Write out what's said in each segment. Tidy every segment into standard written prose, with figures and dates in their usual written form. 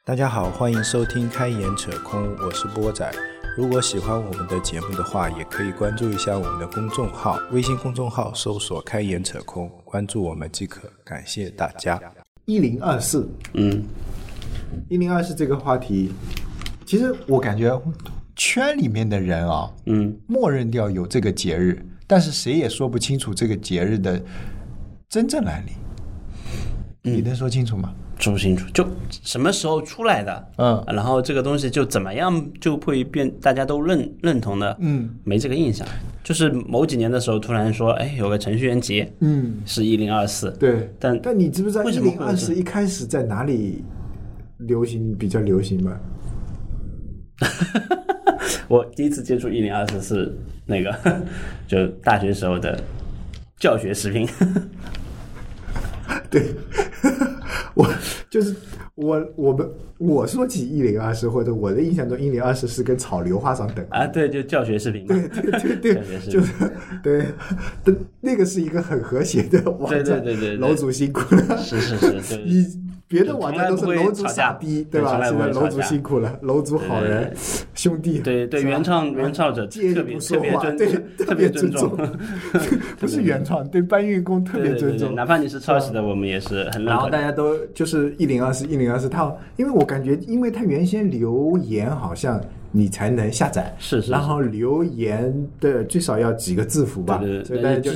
大家好，欢迎收听开眼扯空，我是波仔。如果喜欢我们的节目的话，也可以关注一下我们的公众号，微信公众号搜索开眼扯空，关注我们即可，感谢大家。 10241024这个话题，其实我感觉圈里面的人啊，默认掉有这个节日，但是谁也说不清楚这个节日的真正来历。你能说清楚吗？ 说不清楚，就什么时候出来的，然后这个东西就怎么样就会变，大家都认同的，没这个印象。就是某几年的时候，突然说，哎，有个程序员节，是1024， 对，但你知不知道 1024 一开始在哪里比较流行吗？ 我第一次接触1024是那个，就大学时候的教学视频。 对，我说起1024，或者我的印象中1024是跟炒硫化上等啊，对，就教学视频嘛， 对，就是对，那个是一个很和谐的网站，对，楼主辛苦了， 是， 你别的网站都是楼主傻逼，对吧？现在楼主辛苦了，楼主好人，兄弟， 对，原创者特别尊重， 不是原创，对搬运工特别尊重， 哪怕你是抄袭的，我们也是很认可。 然后大家都就是1024，它因为我感觉，因为它原先留言好像你才能下载， 是， 然后留言的最少要几个字符吧，所以大家就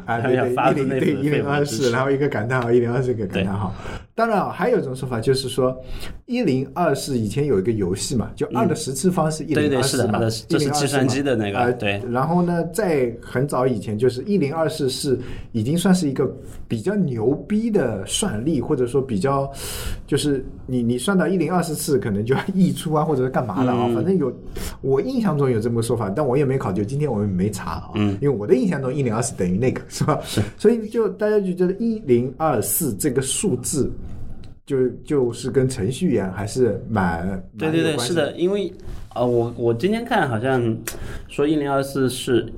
1024，然后一个感叹号，1024个感叹号。当然还有一种说法就是说，1024以前有一个游戏嘛，就2的10次方是1024嘛， 这是计算机的那个，对。 然后呢，在很早以前，就是1024是已经算是一个比较牛逼的算力，或者说比较，就是你算到1024次，可能就要溢出啊，或者是干嘛了啊，反正我印象中有这么个说法，但我也没考究，今天我也没查啊，因为我的印象中1024等于那个是吧？是，所以就大家就觉得1024这个数字。就是跟程序员还是蛮对，是的，因为我今天看好像说1024是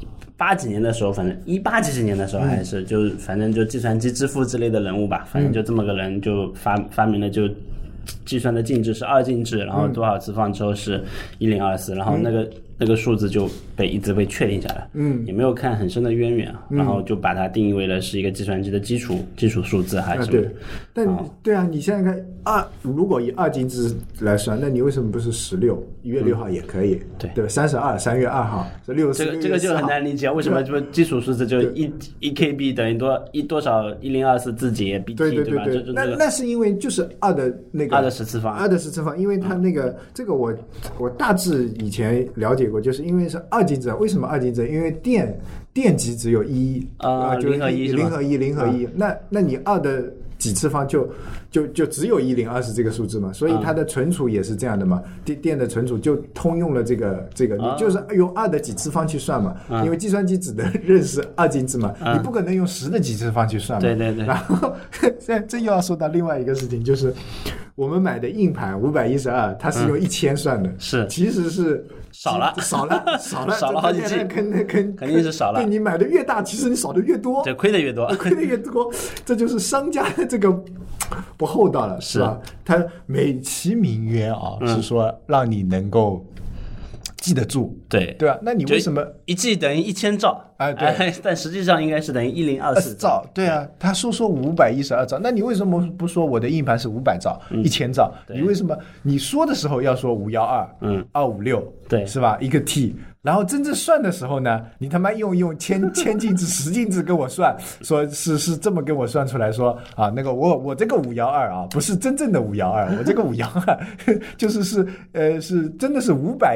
80几年的时候，反正18几年的时候还是就反正就计算机之父之类的人物吧，反正就这么个人就发明了就计算的进制是2进制，然后多少次方之后是1024，然后那个数字就一直被确定下来，也没有看很深的渊源，然后就把它定义为了是一个计算机的基础数字还是对，但对啊，你现在看如果以2进制来算，那你为什么不是16？1月6号也可以，对，3月2号是6， 这个就很难理解，为什么基础数字就1 KB 等于多少1024字节 BT， 对吧？ 那是因为就是2的那个 2的10次方， 因为它那个这个我大致以前了解过，就是因为是2进制，为什么2进制？因为电极只有1就0和1，那你2的几次方就只有1024这个数字嘛，所以它的存储也是这样的嘛，电的存储就通用了这个，你就是用2的几次方去算嘛，因为计算机只能认识2进制嘛，你不可能用10的几次方去算嘛。 对。 然后这又要说到另外一个事情，就是我们买的硬盘512，它是用1000算的， 是其实是少了好几 G， 肯定是少了。 对，你买的越大，其实你少的越多， 对，亏的越多， 这就是商家的这个不厚道了，是吧？他美其名曰是说让你能够记得住，对吧？那你为什么 1 G 等于1000兆？对，但实际上应该是等于1024 兆。对啊，他说512兆，那你为什么不说我的硬盘是500兆、1000兆？你为什么你说的时候要说512、256，对，是吧？一个 T。然后真正算的时候呢，你他妈用千进制、10进制跟我算，说是这么跟我算出来说啊，那个我这个512啊，不是真正的512，我这个512就是真的是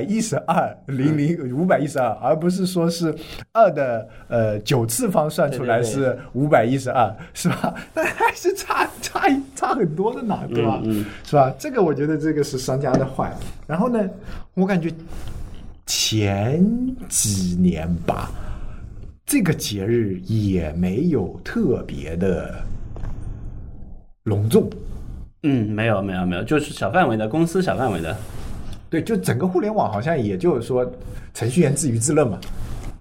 512，而不是说是2的9次方算出来是512，是吧？那还是差很多的呢，对吧？是吧？这个我觉得这个是商家的坏。然后呢，我感觉前几年吧，这个节日也没有特别的隆重。 没有，就是小范围的公司，小范围的。 对，就整个互联网好像也就是说程序员自娱自乐嘛。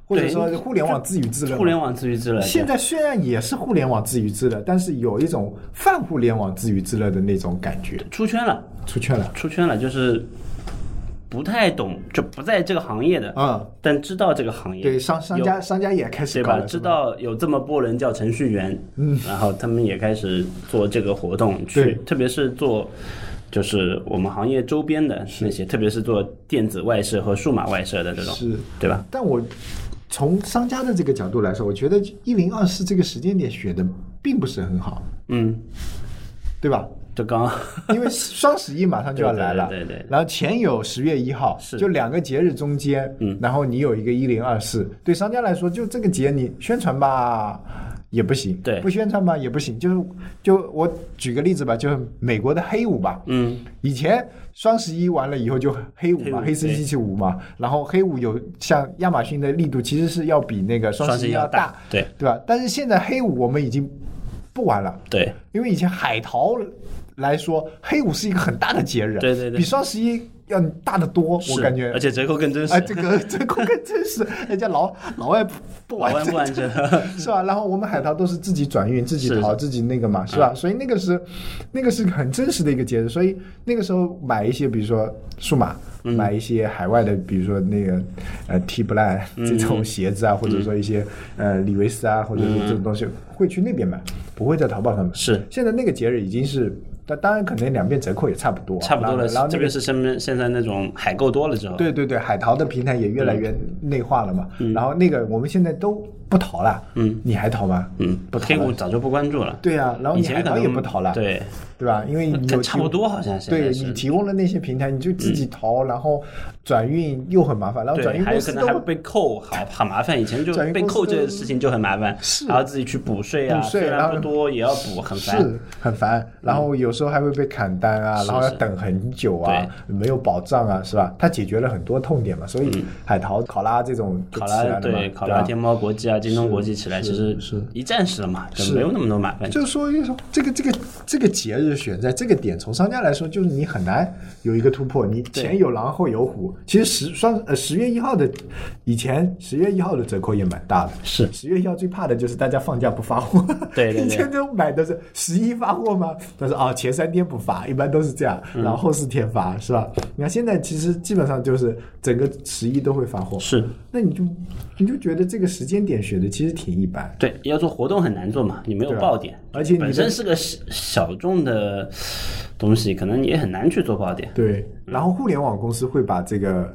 或者说互联网自娱自乐。 互联网自娱自乐。 现在虽然也是互联网自娱自乐，但是有一种泛互联网自娱自乐的那种感觉。 出圈了，就是不太懂，就不在这个行业的，但知道这个行业。 对，商家也开始对吧？知道有这么波人叫程序员，然后他们也开始做这个活动去，特别是做。就是我们行业周边的那些，特别是做电子外设和数码外设的这种， 是， 对吧？ 但我从商家的这个角度来说，我觉得1024这个时间点选的并不是很好，对吧？ 就刚因为双11马上就要来了， 对， 然后前有10月1号，就2个节日中间，然后你有一个1024，对商家来说，就这个节你宣传吧。也不行， 对， 不宣传吧也不行，就我举个例子吧，就是美国的黑五吧，以前双11完了以后就黑五嘛，黑色星期五嘛，然后黑五有像亚马逊的力度其实是要比那个双11要大， 对吧？但是现在黑五我们已经不玩了， 对， 因为以前海淘来说，黑五是一个很大的节日， 对， 比双11要大得多，我感觉， 而且折扣更真实。 这个折扣更真实，人家老外不玩这个，是吧？然后我们海淘都是自己转运、自己淘、自己那个嘛，是吧？所以那个是很真实的一个节日，所以那个时候买一些，比如说数码，买一些海外的，比如说那个T Blind 这种鞋子啊，或者说一些李维斯啊，或者是这种东西，会去那边买，不会在淘宝上买。 是， 现在那个节日已经是。当然，可能两边折扣也差不多了。 然后特别是现在那种海购多了之后， 对，海淘的平台也越来越内化了嘛。然后那个我们现在都不淘了，你还淘吗？ 不淘了，黑五早就不关注了。 对啊，然后你海淘也不淘了， 对吧？因为你有差不多好像对你提供了那些平台，你就自己淘，然后转运又很麻烦，然后转运公司还有可能还被扣，好麻烦。以前就被扣这个事情就很麻烦，还要自己去补税啊，虽然不多也要补，很烦， 是很烦。然后有时候还会被砍单啊，然后要等很久啊，没有保障啊，是吧？它解决了很多痛点嘛，所以海淘、考拉这种考拉、天猫国际啊、京东国际起来，其实是一站式了嘛，就没有那么多麻烦。 就是说这个节日选在这个点，从商家来说，就是你很难有一个突破。你前有狼后有虎，其实10月1号的以前10月1号的折扣也蛮大的。 是 10月1号最怕的就是大家放假不发货。 对， 以前都买的是11发货吗？但是前3天不发，一般都是这样，然后后4天发，是吧？你看现在其实基本上就是整个11都会发货。 是， 那你就觉得这个时间点选的其实挺一般。 对，要做活动很难做嘛，你没有爆点， 而且你本身是个小众的东西，可能也很难去做爆点。 对，然后互联网公司会把这个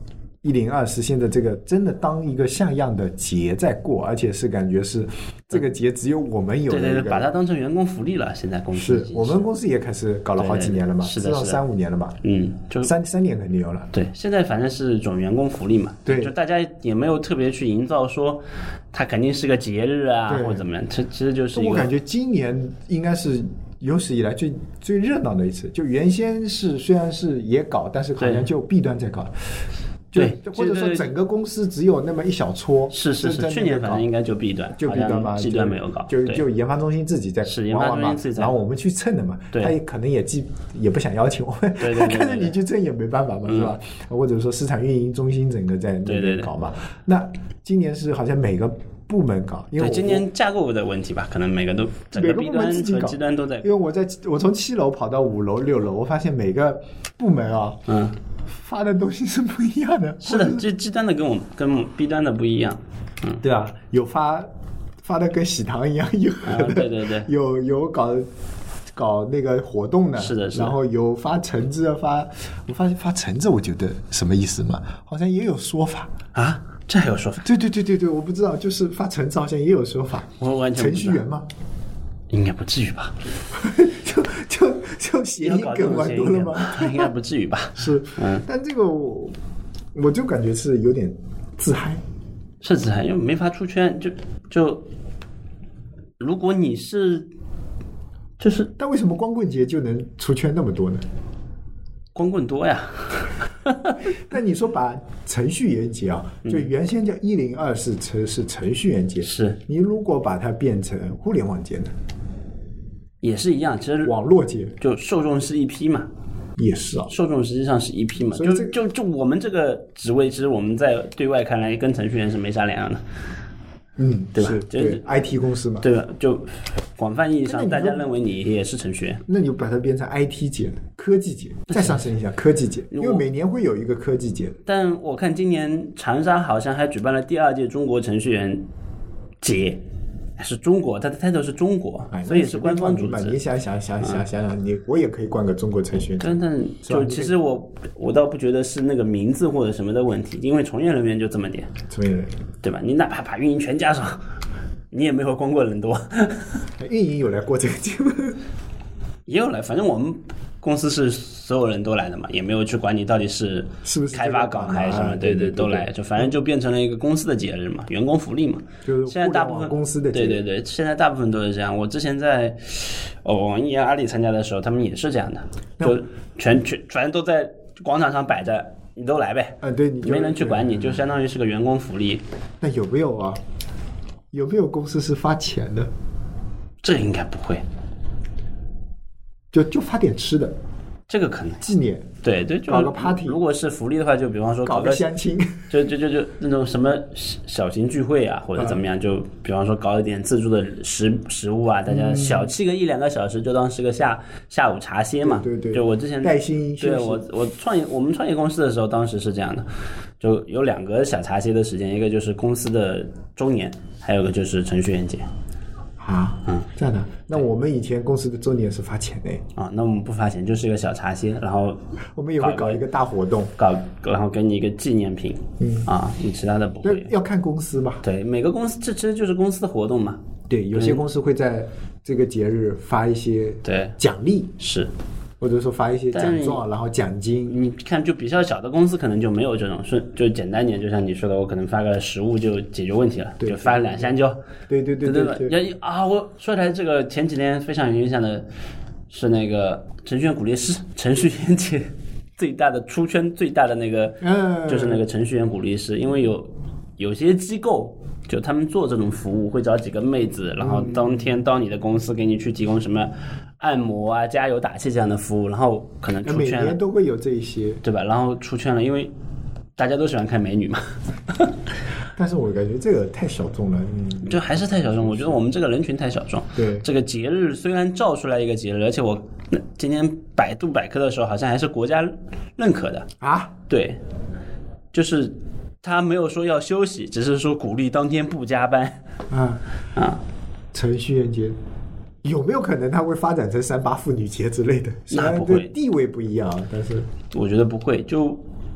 1024现在这个真的当一个像样的节在过，而且是感觉是这个节只有我们有的一个， 对，把它当成员工福利了。现在公司是我们公司也开始搞了好几年了嘛， 是的至少3-5年了嘛， 就 3年肯定有了。 对，现在反正是一种员工福利嘛， 对， 就大家也没有特别去营造说它肯定是个节日啊或者怎么样，其实就是一个。 我感觉今年应该是有史以来最热闹的一次，就原先虽然是也搞，但是好像就弊端在搞。 对， 或者说整个公司只有那么一小撮， 是，去年反正应该就弊端， 嘛， 弊端没有搞， 就研发中心自己在是研发中心自己在， 然后我们去蹭的嘛，他也可能也不想邀请我们，看着你去蹭也没办法嘛，是吧？或者说市场运营中心整个在那边搞嘛，那今年是好像每个部门搞，因为今年架构的问题吧，可能每个部门自己搞， 基端都在。因为我从7楼跑到5楼、6楼，我发现每个部门啊，发的东西是不一样的。 是的，这基端的跟 B 端的不一样。 对啊，有发的跟喜糖一样硬核的， 对， 有搞那个活动的， 是的， 然后有发橙子，我发现发橙子，我觉得什么意思嘛？好像也有说法啊。这还有说法？ 对，我不知道，就是发橙子好像也有说法。 我完全程序员吗？ 应该不至于吧？ 就谐音梗玩多了吗？ 应该不至于吧？ 是，但这个我就感觉是有点自嗨， 是自嗨，因为没法出圈。就如果你是， 但为什么光棍节就能出圈那么多呢？ 光棍多呀。 那你说把程序员节啊，就原先叫1024是程序员节， 是你如果把它变成互联网节呢？ 也是一样，其实网络节就受众是一批嘛， 也是啊， 受众实际上是一批嘛。 所以就我们这个职位，其实我们在对外看来跟程序员是没啥两样的。对吧？ 对 IT 公司嘛， 对吧？就广泛意义上，大家认为你也是程序员， 那你就把它变成 IT 节、科技节，再上升一下科技节，因为每年会有一个科技节。 但我看今年长沙好像还举办了第2届中国程序员节。是中国，它的 title 是中国，所以是官方组织。 你想，我也可以冠个中国程序员。 但就其实我倒不觉得是那个名字或者什么的问题，因为从业人员就这么点， 从业人员对吧？你哪怕把运营全加上，你也没有光过人多。 运营有来过这个节目， 也有来，反正我们公司是所有人都来的嘛，也没有去管你到底是不是开发岗还是什么，对，都来，就反正就变成了一个公司的节日嘛，员工福利嘛。 就是现在大部分公司的节日， 对，现在大部分都是这样。我之前在网易阿里参加的时候，他们也是这样的，就全都在广场上摆着，你都来呗。 对， 没人去管你，就相当于是个员工福利。 那有没有啊？有没有公司是发钱的？ 这应该不会。 就发点吃的， 这个可能纪念， 对，就搞个 party。 如果是福利的话，就比方说搞个相亲， 就那种什么小型聚会啊，或者怎么样，就比方说搞一点自助的食物啊，大家小憩个1-2个小时，就当是个下午茶歇嘛。 对， 就我之前带薪休息， 对我们创业公司的时候，当时是这样的，就有2个小茶歇的时间，一个就是公司的周年，还有一个就是程序员节。 这样的。那我们以前公司的周年是发钱的那我们不发钱，就是一个小茶歇，然后我们也会搞一个大活动， 然后给你一个纪念品，你其他的不会。 要看公司嘛。对， 每个公司这其实就是公司的活动嘛。 对，有些公司会在这个节日发一些奖励， 是。 或者说发一些奖状，然后奖金。 你看，就比较小的公司可能就没有这种，就简单点，就像你说的，我可能发个食物就解决问题了，就发2香蕉。对吧？我说起来，这个前几天非常有印象的是那个程序员鼓励师，程序员节最大的出圈最大的那个，就是那个程序员鼓励师，因为有些机构。就他们做这种服务，会找几个妹子，然后当天到你的公司给你去提供什么按摩啊、加油打气这样的服务，然后可能出圈了。 每年都会有这一些， 对吧？然后出圈了，因为大家都喜欢看美女嘛。 但是我感觉这个太小众了， 就还是太小众。我觉得我们这个人群太小众。 对， 这个节日虽然造出来一个节日，而且我今天百度百科的时候，好像还是国家认可的啊。 对，就是他没有说要休息，只是说鼓励当天不加班。 程序员节有没有可能它会发展成38妇女节之类的？ 那不会， 地位不一样，但是我觉得不会。就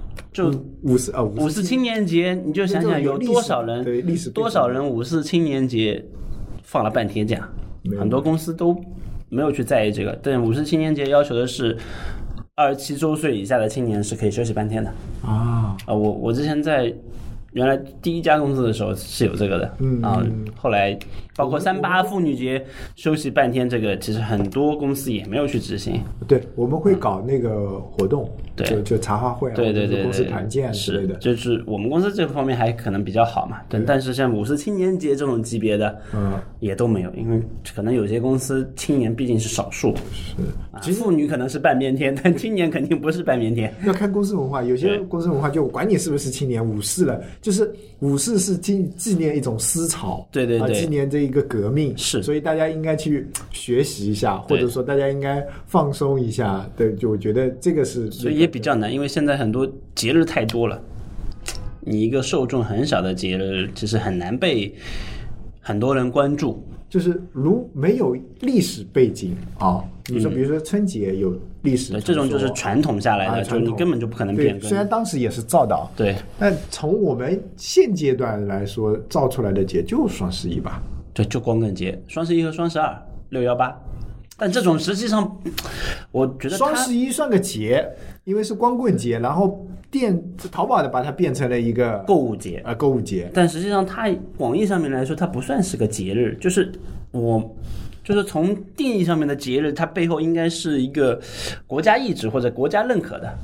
54青年节，你就想想有多少人，多少人54青年节放了半天假，很多公司都没有去在意这个。但54青年节要求的是27周岁以下的青年是可以休息半天的我之前在原来第一家公司的时候是有这个的，后来包括38妇女节休息半天，这个其实很多公司也没有去执行。 对，我们会搞那个活动，就茶话会， 对， 公司团建之类的。 就是我们公司这方面还可能比较好嘛，但是像50青年节这种级别的，也都没有，因为可能有些公司青年毕竟是少数，其实妇女可能是半边天，但青年肯定不是半边天。 要看公司文化，有些公司文化就管你是不是青年，54了。就是54是纪念一种思潮，对，纪念这一个革命， 是， 所以大家应该去学习一下，或者说大家应该放松一下，对，就我觉得这个是， 所以也比较难，因为现在很多节日太多了，你一个受众很小的节日，其实很难被很多人关注。 就是如没有历史背景你说比如说春节有历史， 这种就是传统下来的，就你根本就不可能变更。 虽然当时也是造的， 对， 但从我们现阶段来说，造出来的节就双11吧， 对，就光棍节、双11和双12、618。但这种实际上，我觉得双11算个节，因为是光棍节，然后淘宝的把它变成了一个购物节购物节。 但实际上，它广义上面来说，它不算是个节日，就是从定义上面的节日，它背后应该是一个国家意志或者国家认可的。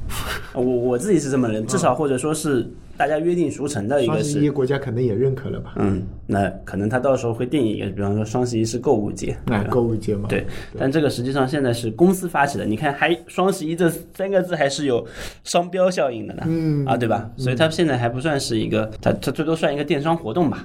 我自己是这么认，至少或者说是大家约定俗成的一个双十一是， 国家可能也认可了吧？ 那可能他到时候会定一个，比方说双十一是购物节， 哎，购物节嘛。 对，但这个实际上现在是公司发起的，你看还双十一这3个字还是有商标效应的呢，对吧？所以它现在还不算是一个，它最多算一个电商活动吧。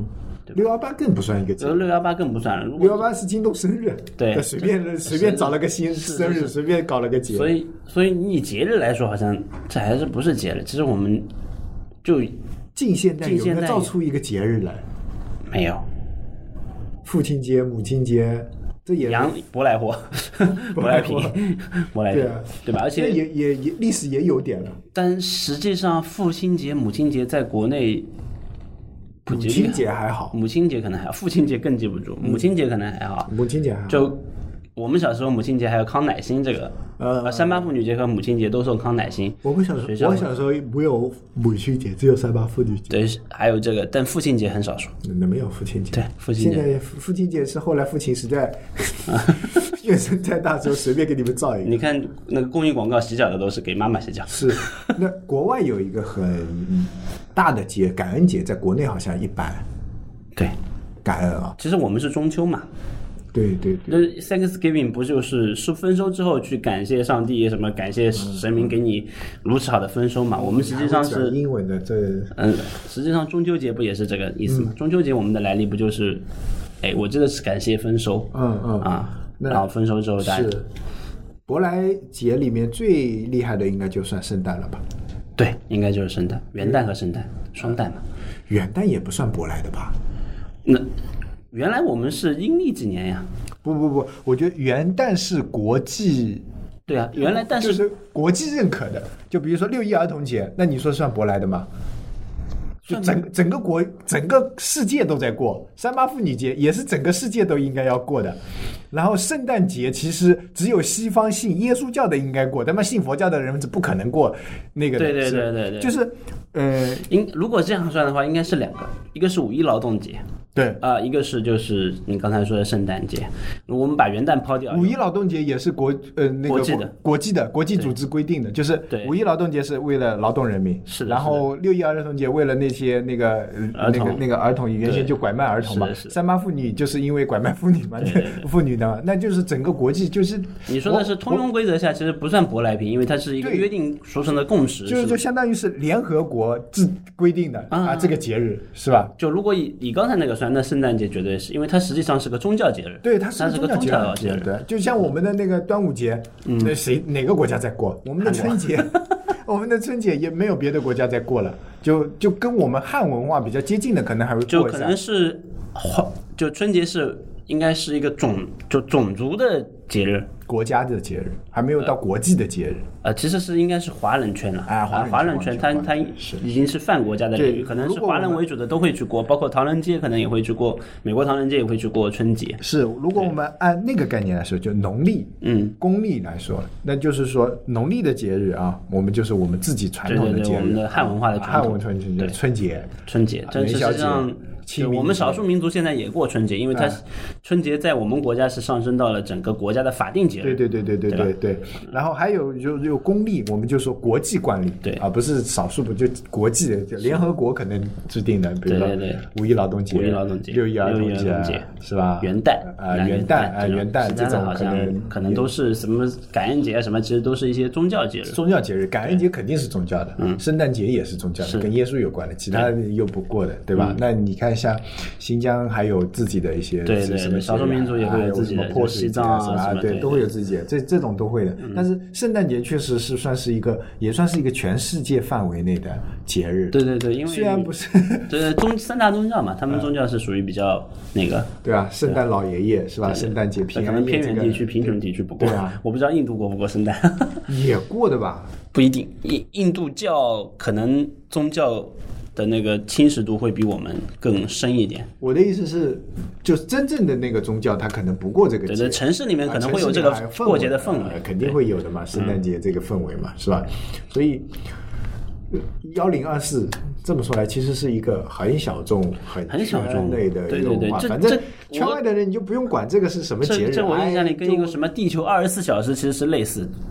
618更不算一个节， 618更不算了。如果 618是京东生日， 对随便找了个新生日，随便搞了个节。 所以你以节日来说，好像这还是不是节日？其实我们就近现代有没有造出一个节日来？ 没有。 父亲节、母亲节，这也舶来货，舶来品，舶来品，对吧？而且也历史也有点了。 但实际上，父亲节、母亲节在国内。 母亲节还好， 母亲节可能还好，父亲节更记不住，母亲节可能还好。 母亲节还好。 就我们小时候母亲节还有康乃馨这个，38妇女节和母亲节都送康乃馨。 我小时候没有母亲节，只有38妇女节。 对，还有这个，但父亲节很少说。 那没有父亲节。 对，父亲节。 现在父亲节是后来父亲实在怨声太大之后，随便给你们造一个。 你看那个公益广告，洗脚的都是给妈妈洗脚。 是，那国外有一个很大的节，感恩节，在国内好像一般。 对， 感恩啊。 其实我们是中秋嘛。 对。 那 Thanksgiving 不就是丰收之后去感谢上帝，什么感谢神明给你如此好的丰收嘛？我们实际上是英文的这实际上中秋节不也是这个意思吗？中秋节我们的来历不就是，我这个是感谢丰收，然后丰收之后是舶来节里面最厉害的应该就算圣诞了吧？ 对，应该就是圣诞，元旦和圣诞双旦嘛。 元旦也不算舶来的吧？ 那原来我们是阴历几年呀？ 不，我觉得元旦是国际。 对啊，原来但是就是国际认可的，就比如说6一儿童节，那你说算舶来的吗？就整个世界都在过，38妇女节也是整个世界都应该要过的。然后圣诞节其实只有西方信耶稣教的应该过，他们信佛教的人是不可能过那个的。 对， 就是如果这样算的话，应该是2个，一个是5一劳动节。 对一个是就是你刚才说的圣诞节，我们把元旦抛掉。 5一劳动节也是国际组织规定的，就是5一劳动节是为了劳动人民， 是的。 然后6一儿童节为了那些那个儿童，原先就拐卖儿童嘛。38妇女就是因为拐卖妇女嘛，妇女的嘛，那就是整个国际就是你说的是通用规则下，其实不算舶来品，因为它是一个约定俗成的共识， 就相当于是联合国规定的这个节日是吧？ 就如果以刚才那个算。那圣诞节绝对是因为它实际上是个宗教节日， 对，它是个宗教节日， 对，就像我们的那个端午节，那哪个国家在过？我们的春节，我们的春节也没有别的国家在过了，就跟我们汉文化比较接近的，可能还会过一下。 就可能是，就春节是应该是一个种族的节日， 国家的节日，还没有到国际的节日。 其实是应该是华人圈了华人圈，它已经是泛国家的领域，可能是华人为主的都会去过，包括唐人街可能也会去过，美国唐人街也会去过春节。 是，如果我们按那个概念来说，就农历、公历来说，那就是说农历的节日啊，我们就是我们自己传统的节日， 我们的汉文化的传统， 汉文春节， 但实际上。我们少数民族现在也过春节，因为它春节在我们国家是上升到了整个国家的法定节日。 对。然后还有就公历，我们就说国际惯例， 对不是少数，不就国际的，就联合国可能制定的，比如说5一劳动节、6一儿童节是吧？ 元旦这种可能都是什么感恩节啊什么，其实都是一些宗教节日。 宗教节日，感恩节肯定是宗教的，圣诞节也是宗教的，跟耶稣有关的，其他又不过的，对吧？那你看。像新疆还有自己的一些什么少数民族也会有自己的，西藏什么对，都会有自己的，这种都会的。但是圣诞节确实是算是一个全世界范围内的节日。 对，因为虽然不是三大宗教嘛，他们宗教是属于比较那个， 对吧？圣诞老爷爷是吧？圣诞节平安夜， 偏远地区、贫穷地区不过。 对啊， 我不知道印度过不过圣诞， 也过的吧？ 不一定，印度教可能宗教的那个侵蚀度会比我们更深一点。 我的意思是，就真正的那个宗教，它可能不过这个节。 对，城市里面可能会有这个过节的氛围， 肯定会有的嘛，圣诞节这个氛围嘛，是吧？所以1024这么说来，其实是一个很小众、很小众类的一个文化。反正圈外的人你就不用管这个是什么节日。 这我印象里跟一个什么地球24小时其实是类似。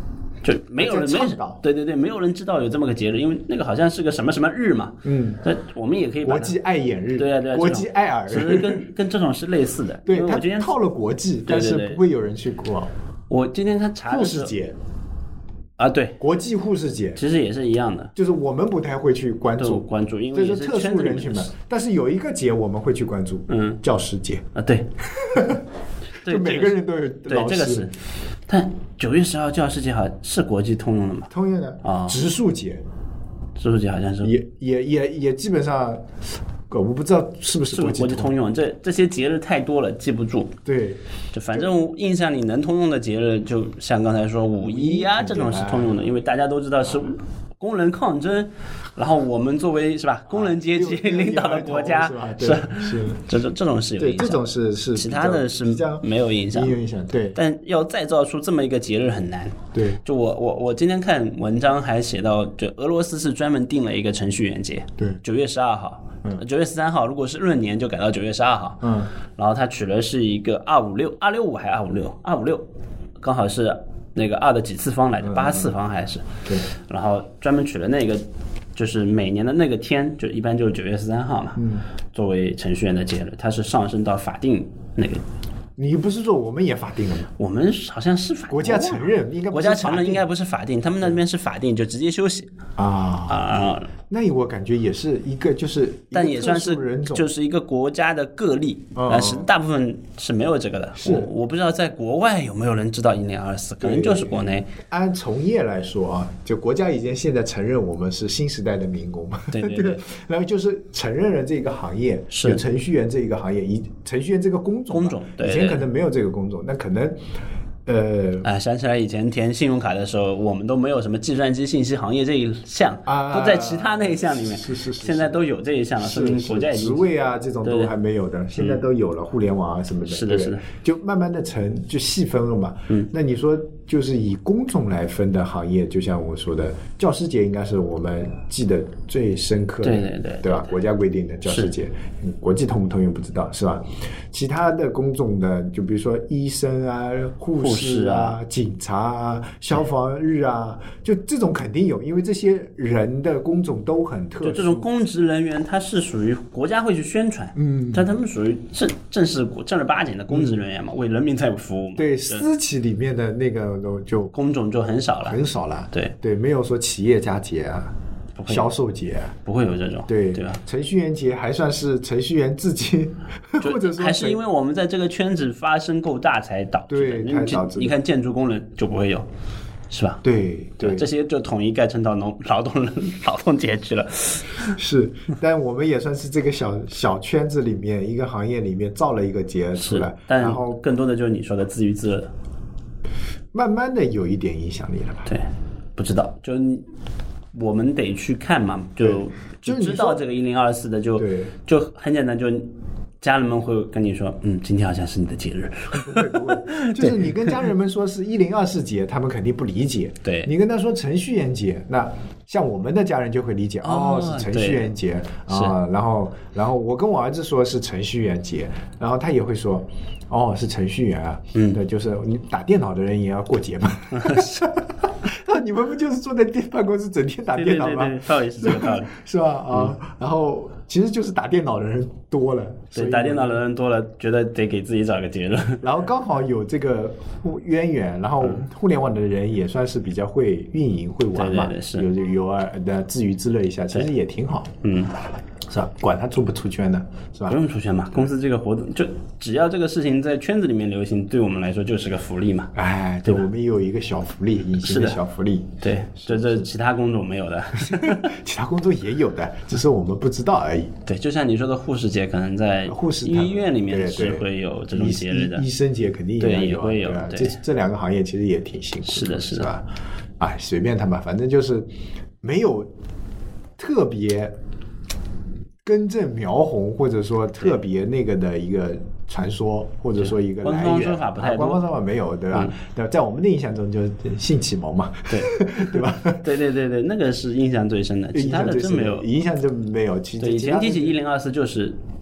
就没有人在倡导对，没有人知道有这么个节日，因为那个好像是个什么什么日嘛。那我们也可以把国际爱眼日， 对， 国际爱耳日，其实跟这种是类似的。 对， 因为我今天它套了国际，但是不会有人去过。 我今天查护士节啊，对， 国际护士节其实也是一样的， 就是我们不太会去关注， 因为这是特殊人群们。但是有一个节我们会去关注，教师节啊，对， 就每个人都有老师。 对，这个是。但9月10号教师节好像是国际通用的嘛？ 通用的啊，植树节， 植树节好像是也基本上。我不知道是不是国际通用，这些节日太多了，记不住。 对， 就反正印象里能通用的节日，就像刚才说五一啊这种是通用的，因为大家都知道是工人抗争，然后我们作为是吧工人阶级领导的国家是这种是有印象， 这种是其他的是没有印象， 对。 但要再造出这么一个节日很难。 对， 就我今天看文章还写到，就俄罗斯是专门定了一个程序员节， 对 ，9月12号。9月13号，如果是闰年就改到9月12号。然后他取的是一个265还是256，刚好是那个2的几次方来的，8次方还是。 对。 然后专门取了那个，就是每年的那个天，就一般就是9月13号嘛。作为程序员的节日，它是上升到法定那个。 你不是说我们也法定了吗？ 我们好像是法定， 国家承认应该不是法定， 国家承认应该不是法定，他们那边是法定，就直接休息那我感觉也是一个就是但也算是就是一个国家的个例，是大部分是没有这个的。我不知道在国外有没有人知道1024，可能就是国内。 按从业来说啊，就国家已经现在承认我们是新时代的民工嘛， 对， 然后就是承认了这个行业， 是有程序员这一个行业，程序员这个工种， 对， 以前可能没有这个工种，那可能。 想起来以前填信用卡的时候，我们都没有什么计算机信息行业这一项，都在其他那一项里面。 是， 现在都有这一项了，说明国家已经职位啊这种都还没有的，现在都有了，互联网啊什么的。 是的， 就慢慢的就细分了嘛。那你说就是以工种来分的行业，就像我说的，教师节应该是我们记得最深刻的，对吧？国家规定的教师节，国际通不通用不知道是吧？其他的工种的，就比如说医生啊、护士啊、警察啊、消防日啊，就这种肯定有，因为这些人的工种都很特殊。 就这种公职人员，他是属于国家会去宣传，但他们属于正儿八经的公职人员嘛，为人民在服务嘛。 对，私企里面的那个就工种就很少了， 对，没有说企业家节啊。销售节不会有这种， 对吧？ 程序员节还算是程序员自己，或者说还是因为我们在这个圈子发生够大才导致的。 对， 你看建筑工人就不会有，是吧？ 对， 这些就统一概称到劳动节去了。 是，但我们也算是这个小圈子里面一个行业里面造了一个节出来，然后更多的就是你说的自娱自乐， 慢慢的有一点影响力了吧？ 对，不知道就。我们得去看嘛，就知道这个1024的就很简单，就家人们会跟你说，今天好像是你的节日， 不会，就是你跟家人们说是1024节，他们肯定不理解。 对， 你跟他说程序员节，那像我们的家人就会理解，是程序员节啊。然后我跟我儿子说是程序员节，然后他也会说，是程序员啊。对，就是你打电脑的人也要过节嘛。你们不就是坐在办公室整天打电脑吗？ 对，道理是这个道理， 是吧？然后其实就是打电脑的人多了， 对，打电脑的人多了，觉得得给自己找个节日， 然后刚好有这个渊源，然后互联网的人也算是比较会运营、会玩嘛，有的自娱自乐一下，其实也挺好，是吧？管他出不出圈的，是吧？ 不用出圈嘛，公司这个活动就只要这个事情在圈子里面流行，对我们来说就是个福利嘛。 对，我们也有一个小福利，隐形的小福利。 对，这其他工种没有的， 其他工作也有的，只是我们不知道而已。 对，就像你说的护士节，可能在医院里面是会有这种节日的。 医生节肯定也会有。 这两个行业其实也挺辛苦的， 是吧？随便他们，反正就是没有特别根正苗红，或者说特别那个的一个传说，或者说一个来源， 官方说法不太多， 官方说法没有，对吧？在我们的印象中就是性启蒙嘛，对吧？ 对，那个是印象最深的，其他的真没有， 印象真没有。 对，以前提起1024就是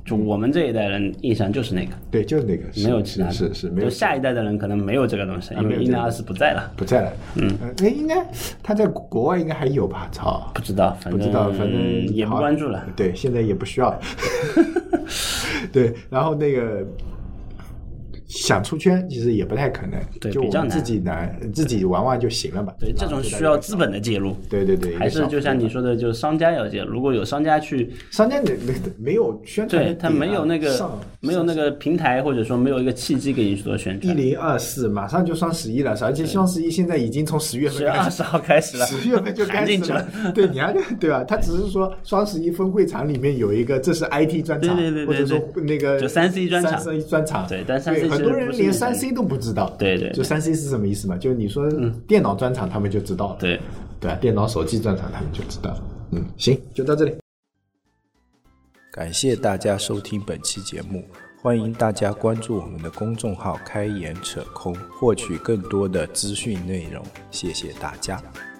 就我们这一代人印象就是那个， 对，就是那个， 没有其他的， 是没有。 就下一代的人可能没有这个东西，因为1024不在了， 不在了。应该他在国外应该还有吧？操， 不知道，反正也不关注了。 对，现在也不需要了。对，然后那个。想出圈其实也不太可能， 对， 就我们自己玩玩就行了嘛。 对，这种需要资本的介入。 对对对， 还是就像你说的，就是商家要介入。如果有商家没有宣传， 对他没有那个平台，或者说没有一个契机给你去做宣传。 1024马上就双11了，而且双11现在已经从10月份开始，10号开始了 ，10月份就开始了。对，你还对吧？他只是说双11分会场里面有一个，这是 IT 专场， 对， 或者说那个就3C 专场，对，但3C 很多人连3C 都不知道， 对， 就3C 是什么意思嘛？就你说电脑专场他们就知道了， 对吧？电脑手机专场他们就知道了。行，就到这里。 感谢大家收听本期节目，欢迎大家关注我们的公众号开眼扯空，获取更多的资讯内容。谢谢大家。